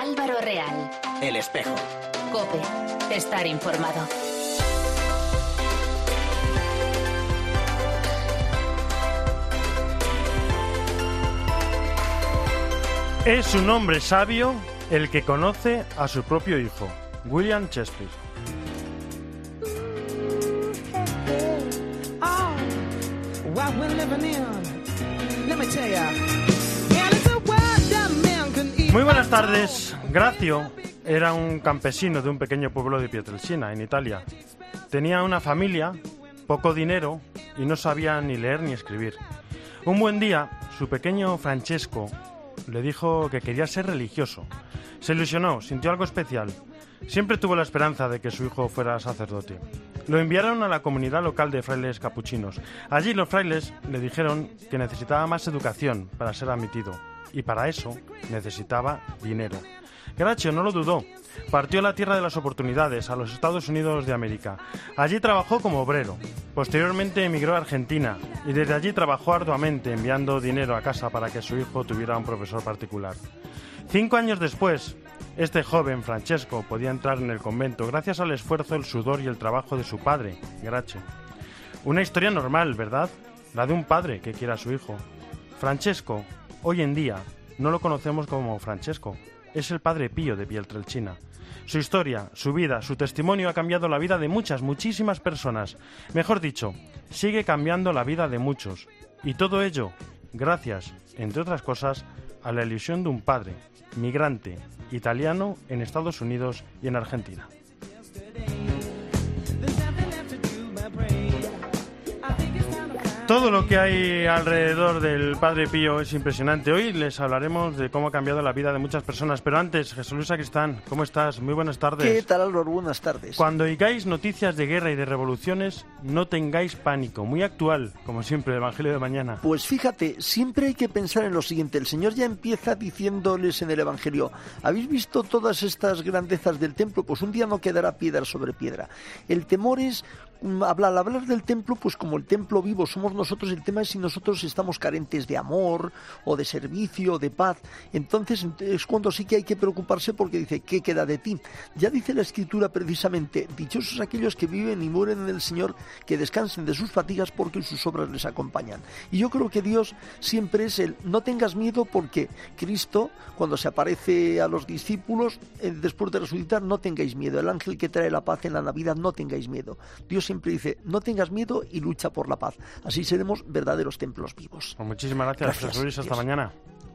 Álvaro Real. El Espejo. COPE. Estar informado. Es un hombre sabio el que conoce a su propio hijo. William Shakespeare. Muy buenas tardes. Gracio era un campesino de un pequeño pueblo de Pietrelcina, en Italia. Tenía una familia, poco dinero y no sabía ni leer ni escribir. Un buen día, su pequeño Francesco le dijo que quería ser religioso. Se ilusionó, sintió algo especial. Siempre tuvo la esperanza de que su hijo fuera sacerdote. Lo enviaron a la comunidad local de frailes capuchinos. Allí los frailes le dijeron que necesitaba más educación para ser admitido. Y para eso necesitaba dinero. Gracio no lo dudó. Partió a la tierra de las oportunidades, a los Estados Unidos de América. Allí trabajó como obrero. Posteriormente emigró a Argentina y desde allí trabajó arduamente enviando dinero a casa para que su hijo tuviera un profesor particular. 5 años después, este joven, Francesco, podía entrar en el convento gracias al esfuerzo, el sudor y el trabajo de su padre, Gracio. Una historia normal, ¿verdad? La de un padre que quiere a su hijo. Francesco, hoy en día, no lo conocemos como Francesco. Es el Padre Pío de Pietrelcina. Su historia, su vida, su testimonio ha cambiado la vida de muchísimas personas. Mejor dicho, sigue cambiando la vida de muchos. Y todo ello gracias, entre otras cosas, a la ilusión de un padre, migrante, italiano en Estados Unidos y en Argentina. Todo lo que hay alrededor del Padre Pío es impresionante. Hoy les hablaremos de cómo ha cambiado la vida de muchas personas. Pero antes, Jesús Luis Sacristán, ¿cómo estás? Muy buenas tardes. ¿Qué tal, Álvaro? Buenas tardes. Cuando oigáis noticias de guerra y de revoluciones, no tengáis pánico. Muy actual, como siempre, el Evangelio de mañana. Pues fíjate, siempre hay que pensar en lo siguiente. El Señor ya empieza diciéndoles en el Evangelio: ¿habéis visto todas estas grandezas del templo? Pues un día no quedará piedra sobre piedra. El temor es... Al hablar del templo, pues como el templo vivo somos nosotros, el tema es si nosotros estamos carentes de amor o de servicio o de paz. Entonces es cuando sí que hay que preocuparse, porque dice: ¿qué queda de ti? Ya dice la Escritura precisamente: dichosos aquellos que viven y mueren en el Señor, que descansen de sus fatigas porque sus obras les acompañan. Y yo creo que Dios siempre es el no tengas miedo, porque Cristo, cuando se aparece a los discípulos después de resucitar, no tengáis miedo. El ángel que trae la paz en la Navidad, no tengáis miedo. Dios siempre dice: no tengas miedo y lucha por la paz. Así seremos verdaderos templos vivos. Pues muchísimas gracias, Jesús Luis. Hasta mañana.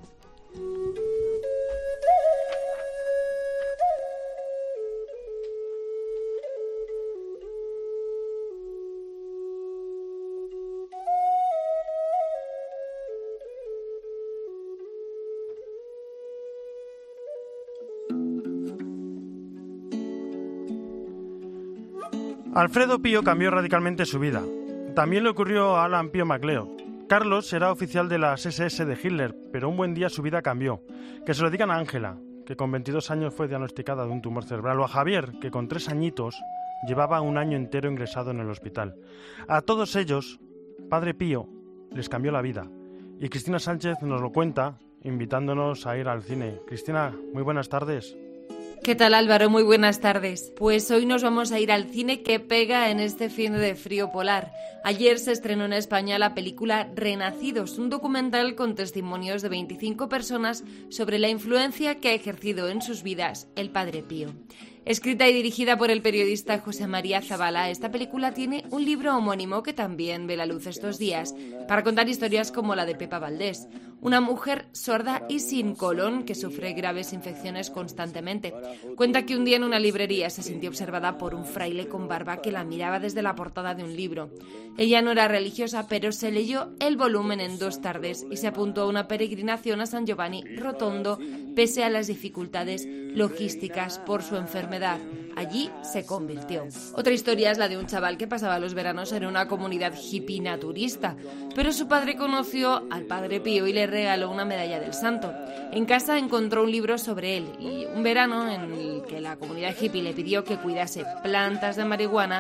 Alfredo Pío cambió radicalmente su vida. También le ocurrió a Alan Pío MacLeod. Carlos era oficial de las SS de Hitler, pero un buen día su vida cambió. Que se lo digan a Ángela, que con 22 años fue diagnosticada de un tumor cerebral, o a Javier, que con 3 añitos llevaba un año entero ingresado en el hospital. A todos ellos, Padre Pío les cambió la vida. Y Cristina Sánchez nos lo cuenta, invitándonos a ir al cine. Cristina, muy buenas tardes. ¿Qué tal, Álvaro? Muy buenas tardes. Pues hoy nos vamos a ir al cine que pega en este fin de frío polar. Ayer se estrenó en España la película Renacidos, un documental con testimonios de 25 personas sobre la influencia que ha ejercido en sus vidas el Padre Pío. Escrita y dirigida por el periodista José María Zabala, esta película tiene un libro homónimo que también ve la luz estos días, para contar historias como la de Pepa Valdés, una mujer sorda y sin colon que sufre graves infecciones constantemente. Cuenta que un día en una librería se sintió observada por un fraile con barba que la miraba desde la portada de un libro. Ella no era religiosa, pero se leyó el volumen en 2 tardes y se apuntó a una peregrinación a San Giovanni Rotondo, pese a las dificultades logísticas por su enfermedad. Allí se convirtió. Otra historia es la de un chaval que pasaba los veranos en una comunidad hippie naturista, pero su padre conoció al Padre Pío y le regaló una medalla del santo. En casa encontró un libro sobre él y un verano en el que la comunidad hippie le pidió que cuidase plantas de marihuana,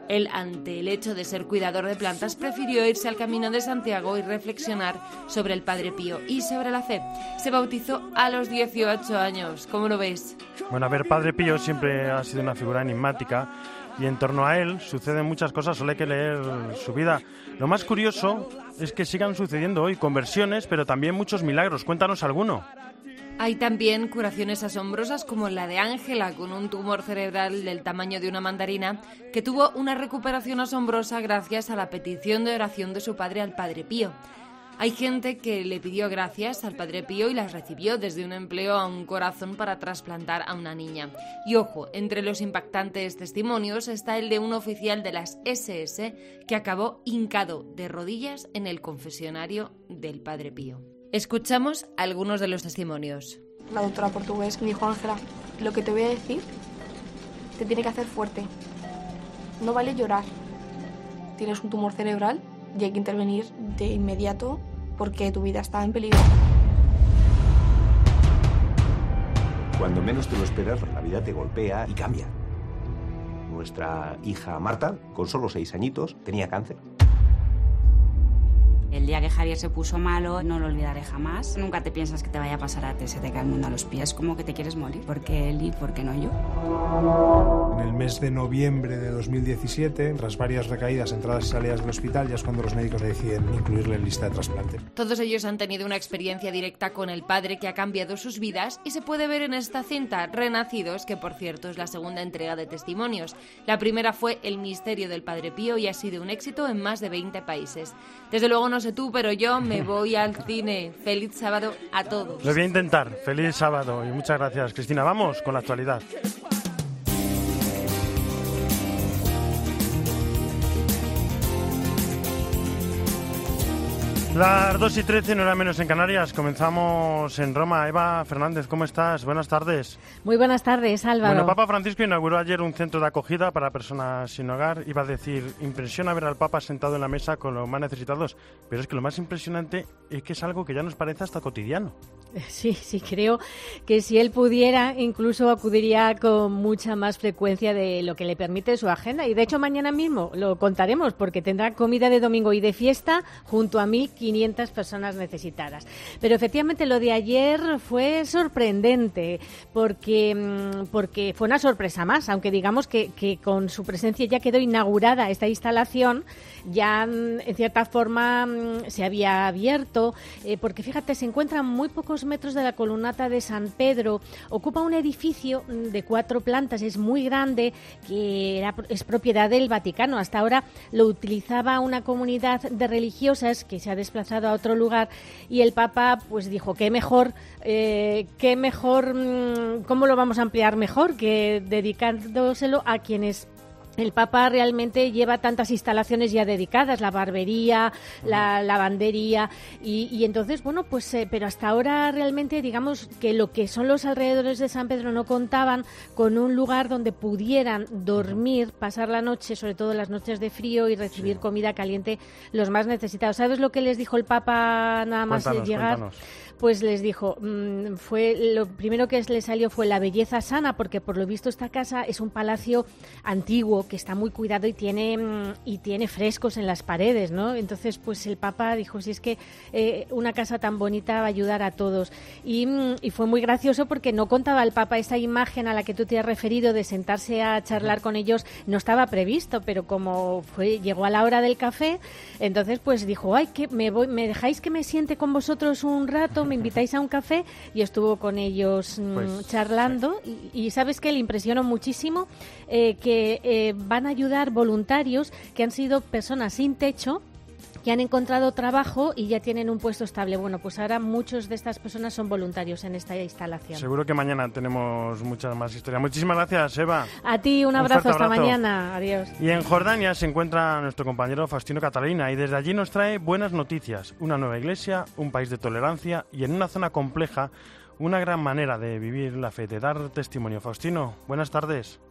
Él, ante el hecho de ser cuidador de plantas, prefirió irse al Camino de Santiago y reflexionar sobre el Padre Pío y sobre la fe. Se bautizó a los 18 años. ¿Cómo lo ves? Bueno, a ver, Padre Pío siempre ha sido una figura enigmática y en torno a él suceden muchas cosas, solo hay que leer su vida. Lo más curioso es que sigan sucediendo hoy conversiones, pero también muchos milagros. Cuéntanos alguno. Hay también curaciones asombrosas como la de Ángela, con un tumor cerebral del tamaño de una mandarina, que tuvo una recuperación asombrosa gracias a la petición de oración de su padre al Padre Pío. Hay gente que le pidió gracias al Padre Pío y las recibió, desde un empleo a un corazón para trasplantar a una niña. Y ojo, entre los impactantes testimonios está el de un oficial de las SS que acabó hincado de rodillas en el confesionario del Padre Pío. Escuchamos algunos de los testimonios. La doctora portugués me dijo: Ángela, lo que te voy a decir te tiene que hacer fuerte. No vale llorar. Tienes un tumor cerebral y hay que intervenir de inmediato porque tu vida está en peligro. Cuando menos te lo esperas, la vida te golpea y cambia. Nuestra hija Marta, con solo 6 añitos, tenía cáncer. El día que Javier se puso malo, no lo olvidaré jamás. Nunca te piensas que te vaya a pasar a ti, se te cae el mundo a los pies, como que te quieres morir. ¿Por qué él y por qué no yo? En el mes de noviembre de 2017, tras varias recaídas, entradas y salidas del hospital, ya es cuando los médicos deciden incluirle en lista de trasplante. Todos ellos han tenido una experiencia directa con el Padre que ha cambiado sus vidas y se puede ver en esta cinta, Renacidos, que por cierto es la segunda entrega de testimonios. La primera fue El misterio del Padre Pío y ha sido un éxito en más de 20 países. Desde luego no sé tú, pero yo me voy al cine. Feliz sábado a todos. Lo voy a intentar. Feliz sábado y muchas gracias, Cristina. Vamos con la actualidad. Las 2:13, no era menos en Canarias. Comenzamos en Roma. Eva Fernández, ¿cómo estás? Buenas tardes. Muy buenas tardes, Álvaro. Bueno, Papa Francisco inauguró ayer un centro de acogida para personas sin hogar. Iba a decir, impresiona ver al Papa sentado en la mesa con los más necesitados, pero es que lo más impresionante es que es algo que ya nos parece hasta cotidiano. Sí, creo que si él pudiera, incluso acudiría con mucha más frecuencia de lo que le permite su agenda. Y de hecho mañana mismo lo contaremos porque tendrá comida de domingo y de fiesta junto a 1.500 personas necesitadas. Pero efectivamente lo de ayer fue sorprendente porque fue una sorpresa más, aunque digamos que con su presencia ya quedó inaugurada esta instalación, ya en cierta forma se había abierto, porque fíjate, se encuentran muy pocos metros de la columnata de San Pedro, ocupa un edificio de 4 plantas, es muy grande, que es propiedad del Vaticano. Hasta ahora lo utilizaba una comunidad de religiosas que se ha desplazado a otro lugar y el Papa pues dijo, qué mejor, ¿cómo lo vamos a ampliar mejor que dedicándoselo a quienes... El Papa realmente lleva tantas instalaciones ya dedicadas, la barbería, la lavandería y entonces, bueno, pues pero hasta ahora realmente digamos que lo que son los alrededores de San Pedro no contaban con un lugar donde pudieran dormir, pasar la noche, sobre todo las noches de frío y recibir comida caliente los más necesitados. ¿Sabes lo que les dijo el Papa nada más llegar? Cuéntanos. Pues les dijo, fue lo primero que les salió fue la belleza sana, porque por lo visto esta casa es un palacio antiguo que está muy cuidado y tiene frescos en las paredes, ¿no? Entonces, pues el Papa dijo, si es que una casa tan bonita va a ayudar a todos. Y fue muy gracioso porque no contaba el Papa esa imagen a la que tú te has referido de sentarse a charlar con ellos, no estaba previsto, pero como llegó a la hora del café, entonces pues dijo, ay, que me dejáis que me siente con vosotros un rato, me invitáis a un café, y estuvo con ellos charlando y sabes que le impresionó muchísimo que van a ayudar voluntarios que han sido personas sin techo, que han encontrado trabajo y ya tienen un puesto estable. Bueno, pues ahora muchos de estas personas son voluntarios en esta instalación. Seguro que mañana tenemos muchas más historias. Muchísimas gracias, Eva. A ti un abrazo, hasta mañana. Adiós. Y en Jordania se encuentra nuestro compañero Faustino Catalina y desde allí nos trae buenas noticias. Una nueva iglesia, un país de tolerancia y en una zona compleja, una gran manera de vivir la fe, de dar testimonio. Faustino, buenas tardes.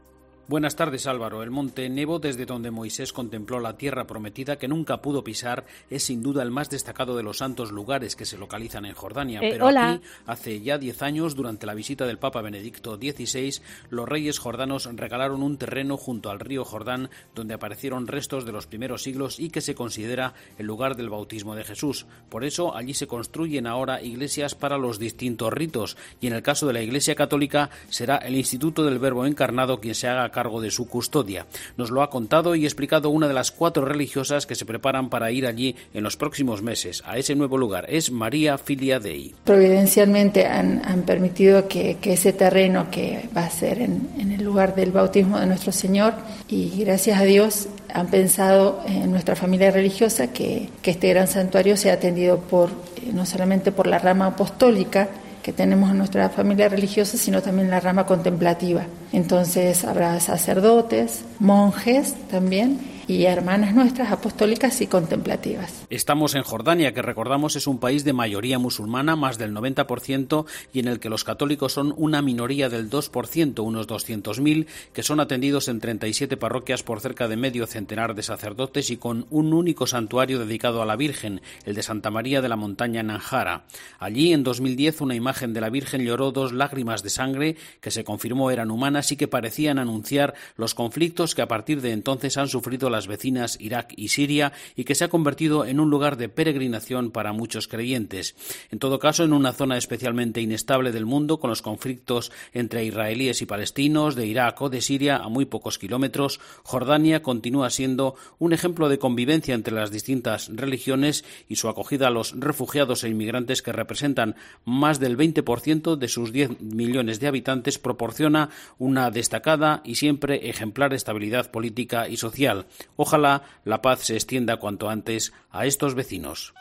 Buenas tardes, Álvaro. El monte Nebo, desde donde Moisés contempló la tierra prometida que nunca pudo pisar, es sin duda el más destacado de los santos lugares que se localizan en Jordania. Pero hola. Aquí, hace ya 10 años, durante la visita del Papa Benedicto XVI, los reyes jordanos regalaron un terreno junto al río Jordán donde aparecieron restos de los primeros siglos y que se considera el lugar del bautismo de Jesús. Por eso, allí se construyen ahora iglesias para los distintos ritos, y en el caso de la Iglesia Católica será el Instituto del Verbo Encarnado quien se haga cargo de su custodia. Nos lo ha contado y explicado una de las 4 religiosas que se preparan para ir allí en los próximos meses, a ese nuevo lugar. Es María Filia Dei. Providencialmente han permitido que ese terreno que va a ser en el lugar del bautismo de nuestro Señor, y gracias a Dios han pensado en nuestra familia religiosa que este gran santuario sea atendido no solamente por la rama apostólica que tenemos en nuestra familia religiosa, sino también la rama contemplativa. Entonces habrá sacerdotes, monjes también, y hermanas nuestras apostólicas y contemplativas. Estamos en Jordania, que recordamos es un país de mayoría musulmana, más del 90%, y en el que los católicos son una minoría del 2%, unos 200.000, que son atendidos en 37 parroquias por cerca de medio centenar de sacerdotes y con un único santuario dedicado a la Virgen, el de Santa María de la Montaña Nanjara. Allí, en 2010, una imagen de la Virgen lloró 2 lágrimas de sangre que se confirmó eran humanas y que parecían anunciar los conflictos que a partir de entonces han sufrido las vecinas Irak y Siria, y que se ha convertido en un lugar de peregrinación para muchos creyentes. En todo caso, en una zona especialmente inestable del mundo, con los conflictos entre israelíes y palestinos, de Irak o de Siria a muy pocos kilómetros, Jordania continúa siendo un ejemplo de convivencia entre las distintas religiones, y su acogida a los refugiados e inmigrantes, que representan más del 20% de sus 10 millones de habitantes, proporciona una destacada y siempre ejemplar estabilidad política y social. Ojalá la paz se extienda cuanto antes a estos vecinos.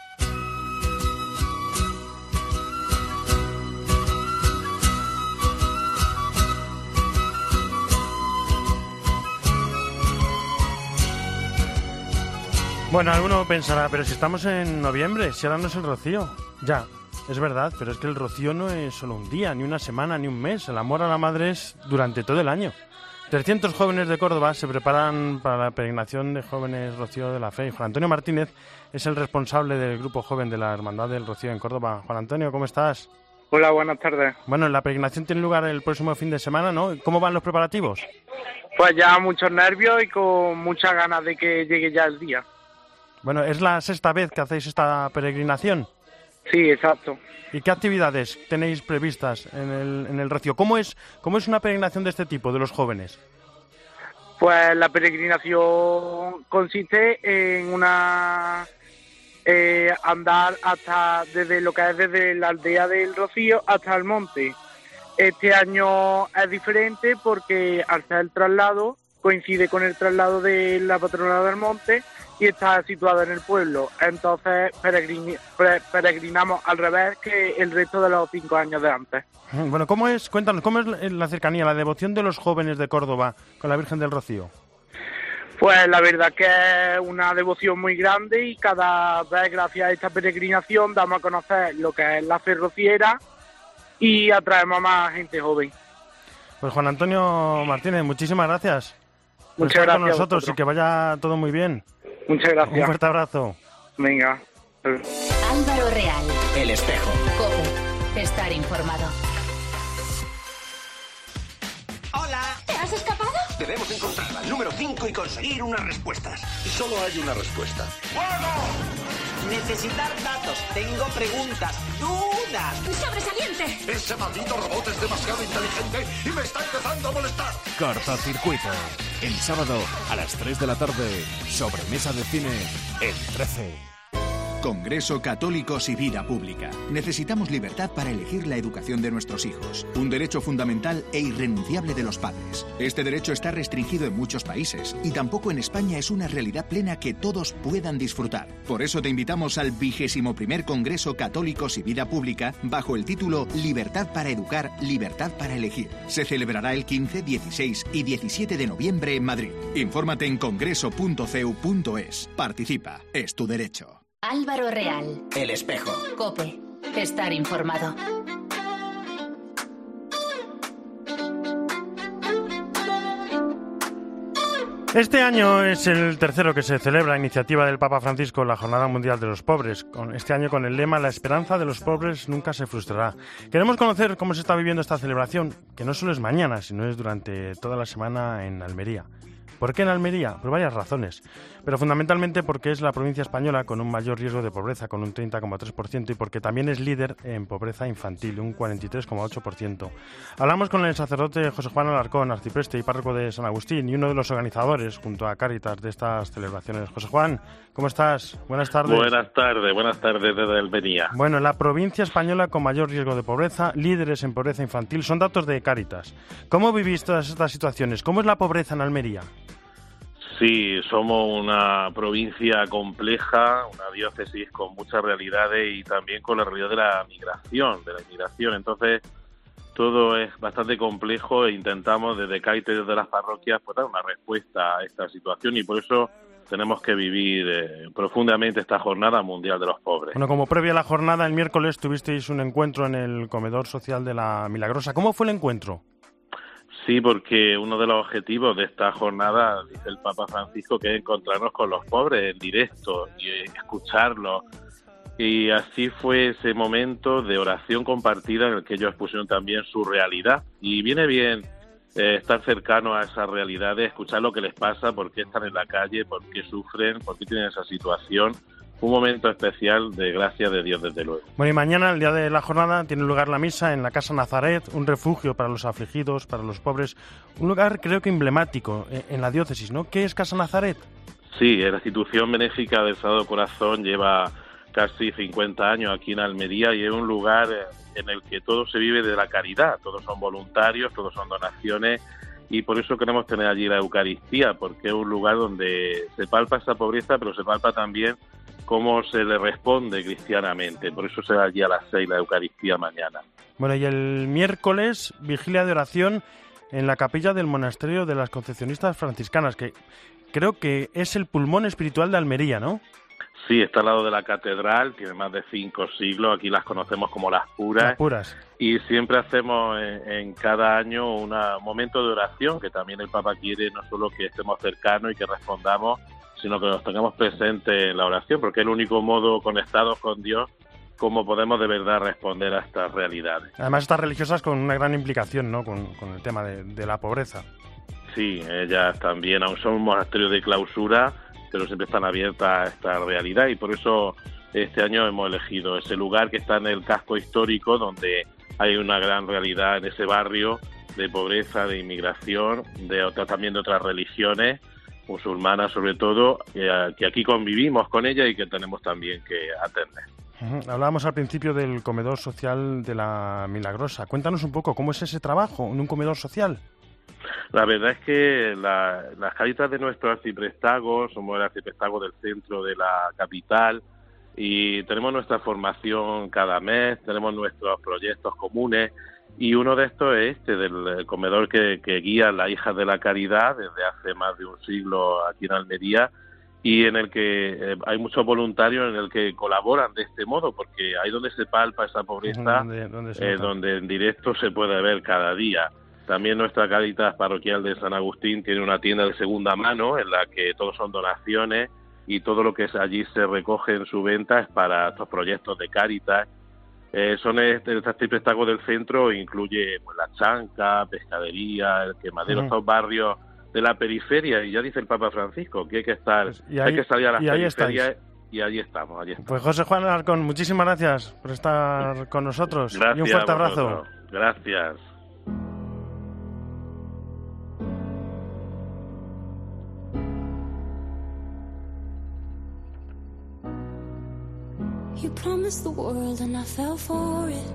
Bueno, alguno pensará, pero si estamos en noviembre, si ahora no es el rocío. Ya, es verdad, pero es que el rocío no es solo un día, ni una semana, ni un mes. El amor a la madre es durante todo el año. 300 jóvenes de Córdoba se preparan para la peregrinación de jóvenes Rocío de la Fe. Juan Antonio Martínez es el responsable del grupo joven de la Hermandad del Rocío en Córdoba. Juan Antonio, ¿cómo estás? Hola, buenas tardes. Bueno, la peregrinación tiene lugar el próximo fin de semana, ¿no? ¿Cómo van los preparativos? Pues ya muchos nervios y con muchas ganas de que llegue ya el día. Bueno, ¿es la 6ª vez que hacéis esta peregrinación? Sí, exacto. ¿Y qué actividades tenéis previstas en el Rocío? ¿Cómo es una peregrinación de este tipo, de los jóvenes? Pues la peregrinación consiste en andar desde la aldea del Rocío hasta el monte. Este año es diferente porque al ser el traslado coincide con el traslado de la patrona del monte y está situada en el pueblo. Entonces peregrinamos al revés que el resto de los 5 años de antes. Bueno, cuéntanos, ¿cómo es la cercanía, la devoción de los jóvenes de Córdoba con la Virgen del Rocío? Pues la verdad que es una devoción muy grande y cada vez, gracias a esta peregrinación, damos a conocer lo que es la fe rociera y atraemos a más gente joven. Pues Juan Antonio Martínez, muchísimas gracias por Muchas estar gracias con nosotros y que vaya todo muy bien. Muchas gracias. Un fuerte abrazo. Venga. Álvaro Real. El Espejo. COPE. Estar informado. Hola. ¿Te has escapado? Debemos encontrar al número 5 y conseguir unas respuestas. Solo hay una respuesta. ¡Fuego! Necesitar datos. Tengo preguntas, dudas. ¡Sobresaliente! Ese maldito robot es demasiado inteligente y me está empezando a molestar. Cortocircuito. El sábado a las 3 de la tarde, sobremesa de cine en 13. Congreso Católicos y Vida Pública. Necesitamos libertad para elegir la educación de nuestros hijos, un derecho fundamental e irrenunciable de los padres. Este derecho está restringido en muchos países y tampoco en España es una realidad plena que todos puedan disfrutar. Por eso te invitamos al 21º Congreso Católicos y Vida Pública bajo el título Libertad para educar, libertad para elegir. Se celebrará el 15, 16 y 17 de noviembre en Madrid. Infórmate en congreso.cu.es. Participa, es tu derecho. Álvaro Real. El Espejo. COPE. Estar informado. Este año es el tercero que se celebra a iniciativa del Papa Francisco la Jornada Mundial de los Pobres, este año con el lema «La esperanza de los pobres nunca se frustrará». Queremos conocer cómo se está viviendo esta celebración, que no solo es mañana, sino es durante toda la semana en Almería. ¿Por qué en Almería? Por varias razones, pero fundamentalmente porque es la provincia española con un mayor riesgo de pobreza, con un 30,3%, y porque también es líder en pobreza infantil, un 43,8%. Hablamos con el sacerdote José Juan Alarcón, arcipreste y párroco de San Agustín, y uno de los organizadores, junto a Cáritas, de estas celebraciones. José Juan, ¿cómo estás? Buenas tardes. Buenas tardes desde Almería. Bueno, la provincia española con mayor riesgo de pobreza, líderes en pobreza infantil, son datos de Cáritas. ¿Cómo vivís todas estas situaciones? ¿Cómo es la pobreza en Almería? Sí, somos una provincia compleja, una diócesis con muchas realidades y también con la realidad de la inmigración. Entonces, todo es bastante complejo e intentamos desde Cáritas y desde las parroquias pues, dar una respuesta a esta situación, y por eso tenemos que vivir profundamente esta Jornada Mundial de los Pobres. Bueno, como previa a la jornada, el miércoles tuvisteis un encuentro en el comedor social de la Milagrosa. ¿Cómo fue el encuentro? Sí, porque uno de los objetivos de esta jornada, dice el Papa Francisco, que es encontrarnos con los pobres en directo y escucharlos. Y así fue ese momento de oración compartida en el que ellos expusieron también su realidad. Y viene bien estar cercano a esas realidades, escuchar lo que les pasa, por qué están en la calle, por qué sufren, por qué tienen esa situación. Un momento especial de gracia de Dios, desde luego. Bueno, y mañana, el día de la jornada, tiene lugar la misa en la Casa Nazaret, un refugio para los afligidos, para los pobres, un lugar creo que emblemático en la diócesis, ¿no? ¿Qué es Casa Nazaret? Sí, la institución benéfica del Sagrado Corazón lleva casi 50 años aquí en Almería y es un lugar en el que todo se vive de la caridad, todos son voluntarios, todos son donaciones, y por eso queremos tener allí la Eucaristía, porque es un lugar donde se palpa esa pobreza, pero se palpa también cómo se le responde cristianamente. Por eso será allí a las 6 la Eucaristía mañana. Bueno, y el miércoles, vigilia de oración en la capilla del Monasterio de las Concepcionistas Franciscanas, que creo que es el pulmón espiritual de Almería, ¿no? Sí, está al lado de la catedral, tiene más de 5 siglos, aquí las conocemos como las puras. Las puras. Y siempre hacemos en cada año un momento de oración, que también el Papa quiere no solo que estemos cercanos y que respondamos, sino que nos tengamos presentes en la oración, porque es el único modo conectados con Dios como podemos de verdad responder a estas realidades. Además, estas religiosas con una gran implicación, ¿no?, con el tema de la pobreza. Sí, ellas también, aún son un monasterio de clausura, pero siempre están abiertas a esta realidad, y por eso este año hemos elegido ese lugar que está en el casco histórico, donde hay una gran realidad en ese barrio de pobreza, de inmigración, también de otras religiones, musulmanas sobre todo, que aquí convivimos con ella y que tenemos también que atender. Hablábamos al principio del comedor social de la Milagrosa. Cuéntanos un poco, ¿cómo es ese trabajo en un comedor social? La verdad es que las Cáritas de nuestro arciprestago, somos el arciprestago del centro de la capital, y tenemos nuestra formación cada mes, tenemos nuestros proyectos comunes, y uno de estos es este, del comedor que guía las Hijas de la Caridad desde hace más de un siglo aquí en Almería, y en el que hay muchos voluntarios en el que colaboran de este modo, porque ahí donde se palpa esa pobreza, donde en directo se puede ver cada día. También nuestra Cáritas parroquial de San Agustín tiene una tienda de segunda mano en la que todos son donaciones, y todo lo que allí se recoge en su venta es para estos proyectos de Cáritas. Son este arciprestago del centro, incluye pues, la chanca, pescadería, el quemadero, estos barrios de la periferia, y ya dice el Papa Francisco que hay que estar, hay que salir a las periferias, y allí estamos. Pues José Juan Alarcón, muchísimas gracias por estar con nosotros. Gracias, y un fuerte abrazo. Vosotros. Gracias. You promised the world and I fell for it.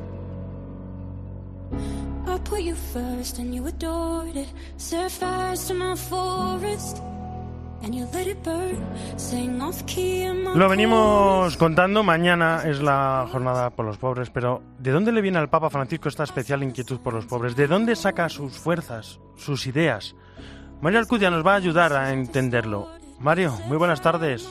I put you first and you adored it. Set fires to my forest and you let it burn. Sang off key in my. Lo venimos contando, mañana es la jornada por los pobres, pero ¿de dónde le viene al Papa Francisco esta especial inquietud por los pobres? ¿De dónde saca sus fuerzas, sus ideas? Mario Alcudia nos va a ayudar a entenderlo. Mario, muy buenas tardes.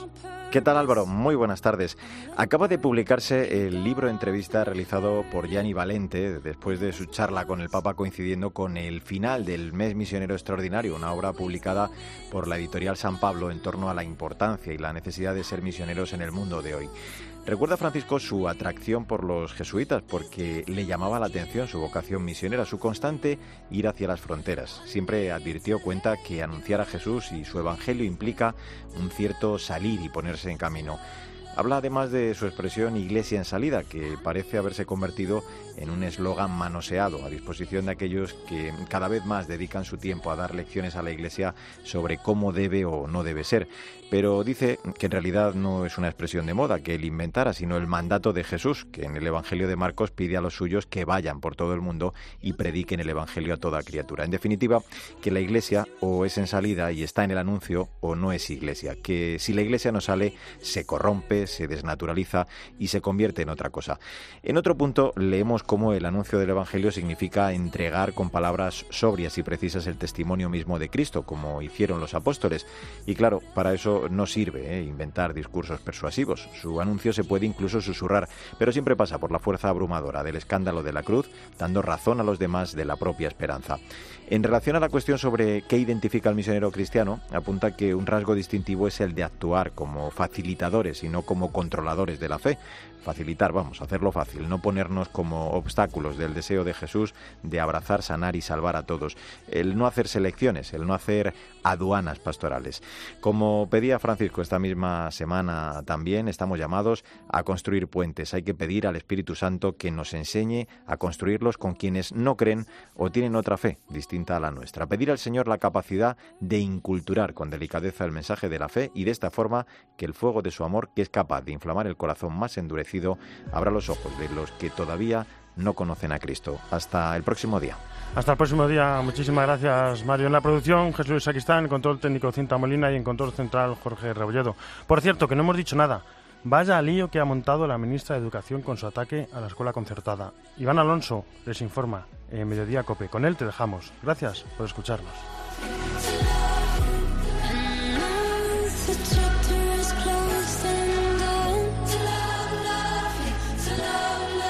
¿Qué tal, Álvaro? Muy buenas tardes. Acaba de publicarse el libro entrevista realizado por Gianni Valente después de su charla con el Papa coincidiendo con el final del Mes Misionero Extraordinario, una obra publicada por la editorial San Pablo en torno a la importancia y la necesidad de ser misioneros en el mundo de hoy. Recuerda Francisco su atracción por los jesuitas porque le llamaba la atención su vocación misionera, su constante ir hacia las fronteras. Siempre advirtió, cuenta, que anunciar a Jesús y su evangelio implica un cierto salir y ponerse en camino. Habla además de su expresión Iglesia en salida, que parece haberse convertido en un eslogan manoseado a disposición de aquellos que cada vez más dedican su tiempo a dar lecciones a la Iglesia sobre cómo debe o no debe ser. Pero dice que en realidad no es una expresión de moda que él inventara, sino el mandato de Jesús, que en el Evangelio de Marcos pide a los suyos que vayan por todo el mundo y prediquen el Evangelio a toda criatura. En definitiva, que la Iglesia o es en salida y está en el anuncio o no es Iglesia, que si la Iglesia no sale se corrompe, se desnaturaliza y se convierte en otra cosa. En otro punto leemos cómo el anuncio del Evangelio significa entregar con palabras sobrias y precisas el testimonio mismo de Cristo, como hicieron los apóstoles. Y claro, para eso no sirve inventar discursos persuasivos. Su anuncio se puede incluso susurrar, pero siempre pasa por la fuerza abrumadora del escándalo de la cruz, dando razón a los demás de la propia esperanza. En relación a la cuestión sobre qué identifica al misionero cristiano, apunta que un rasgo distintivo es el de actuar como facilitadores y no como controladores de la fe. Facilitar, hacerlo fácil, no ponernos como obstáculos del deseo de Jesús de abrazar, sanar y salvar a todos. El no hacer selecciones, el no hacer aduanas pastorales. Como pedía Francisco esta misma semana también, estamos llamados a construir puentes. Hay que pedir al Espíritu Santo que nos enseñe a construirlos con quienes no creen o tienen otra fe distinta a la nuestra. Pedir al Señor la capacidad de inculturar con delicadeza el mensaje de la fe y de esta forma que el fuego de su amor, que es capaz de inflamar el corazón más endurecido, abra los ojos de los que todavía no conocen a Cristo. Hasta el próximo día. Hasta el próximo día. Muchísimas gracias, Mario. En la producción, Jesús Sacristán, en control técnico, Cinta Molina, y en control central, Jorge Rebolledo. Por cierto, que no hemos dicho nada. Vaya lío que ha montado la ministra de Educación con su ataque a la escuela concertada. Iván Alonso les informa en Mediodía COPE. Con él te dejamos. Gracias por escucharnos.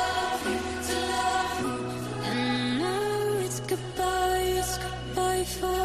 Goodbye for